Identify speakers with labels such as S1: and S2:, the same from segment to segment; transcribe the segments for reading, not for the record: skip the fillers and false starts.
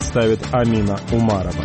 S1: представит Амина Умарова.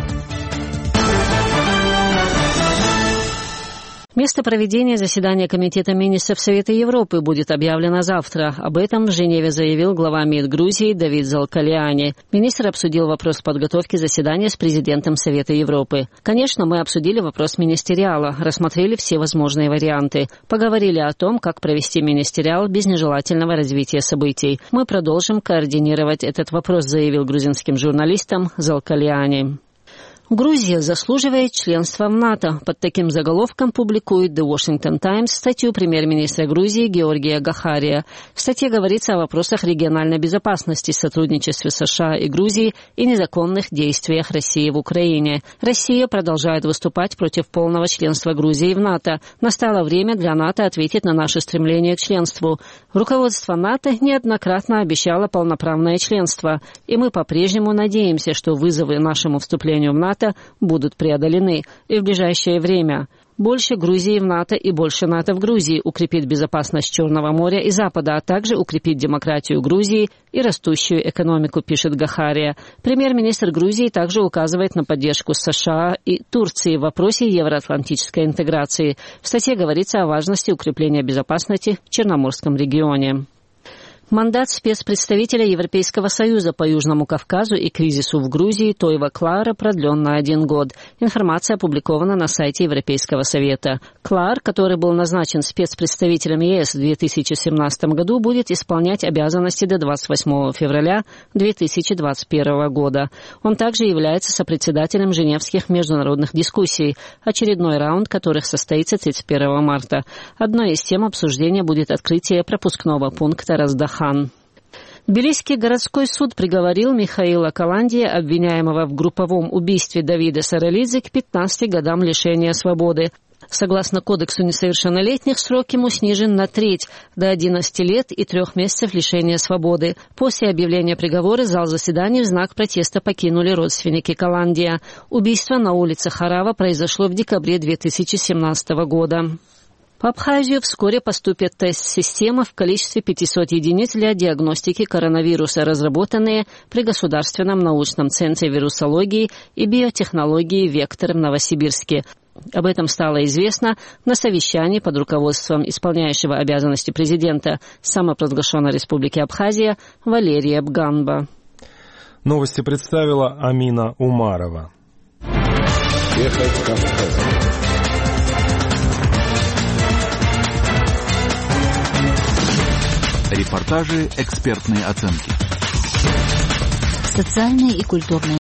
S2: Место проведения заседания Комитета министров Совета Европы будет объявлено завтра. Об этом в Женеве заявил глава МИД Грузии Давид Залкалиани. Министр обсудил вопрос подготовки заседания с президентом Совета Европы. Конечно, мы обсудили вопрос министериала, рассмотрели все возможные варианты. Поговорили о том, как провести министериал без нежелательного развития событий. Мы продолжим координировать этот вопрос, заявил грузинским журналистам Залкалиани. Грузия заслуживает членства в НАТО. Под таким заголовком публикует The Washington Times статью премьер-министра Грузии Георгия Гахария. В статье говорится о вопросах региональной безопасности, сотрудничестве США и Грузии и незаконных действиях России в Украине. Россия продолжает выступать против полного членства Грузии в НАТО. Настало время для НАТО ответить на наше стремление к членству. Руководство НАТО неоднократно обещало полноправное членство, и мы по-прежнему надеемся, что вызовы нашему вступлению в НАТО будут преодолены и в ближайшее время. Больше Грузии в НАТО и больше НАТО в Грузии укрепит безопасность Черного моря и Запада, а также укрепит демократию Грузии и растущую экономику, пишет Гахария. Премьер-министр Грузии также указывает на поддержку США и Турции в вопросе евроатлантической интеграции. В статье говорится о важности укрепления безопасности в Черноморском регионе. Мандат спецпредставителя Европейского Союза по Южному Кавказу и кризису в Грузии Тойва Клаара продлен на 1 год. Информация опубликована на сайте Европейского Совета. Клаар, который был назначен спецпредставителем ЕС в 2017 году, будет исполнять обязанности до 28 февраля 2021 года. Он также является сопредседателем Женевских международных дискуссий, очередной раунд которых состоится 31 марта. Одной из тем обсуждения будет открытие пропускного пункта Раздахан. Тбилисский городской суд приговорил Михаила Каландия, обвиняемого в групповом убийстве Давида Саралидзе, к 15 годам лишения свободы. Согласно Кодексу несовершеннолетних, срок ему снижен на треть, до 11 лет и 3 месяцев лишения свободы. После объявления приговора зал заседаний в знак протеста покинули родственники Каландия. Убийство на улице Харава произошло в декабре 2017 года. В Абхазию вскоре поступят тест-системы в количестве 500 единиц для диагностики коронавируса, разработанные при Государственном научном центре вирусологии и биотехнологии «Вектор» в Новосибирске. Об этом стало известно на совещании под руководством исполняющего обязанности президента самопровозглашенной Республики Абхазия Валерия Бганба.
S1: Новости представила Амина Умарова.
S3: Репортажи, экспертные оценки.
S4: Социальные и культурные